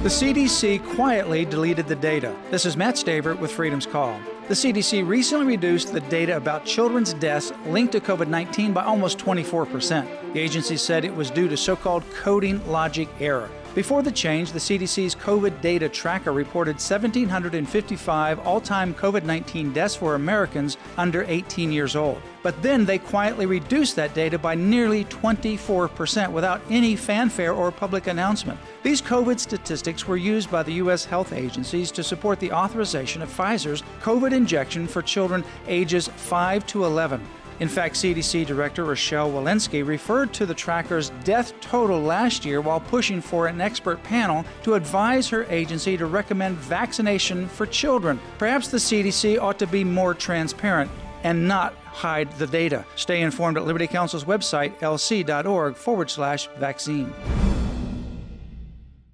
The CDC quietly deleted the data. This is Matt Staver with Freedom's Call. The CDC recently reduced the data about children's deaths linked to COVID-19 by almost 24%. The agency said it was due to so-called coding logic error. Before the change, the CDC's COVID data tracker reported 1,755 all-time COVID-19 deaths for Americans under 18 years old. But then they quietly reduced that data by nearly 24% without any fanfare or public announcement. These COVID statistics were used by the U.S. health agencies to support the authorization of Pfizer's COVID injection for children ages 5 to 11. In fact, CDC Director Rochelle Walensky referred to the tracker's death total last year while pushing for an expert panel to advise her agency to recommend vaccination for children. Perhaps the CDC ought to be more transparent and not hide the data. Stay informed at Liberty Counsel's website, lc.org/vaccine.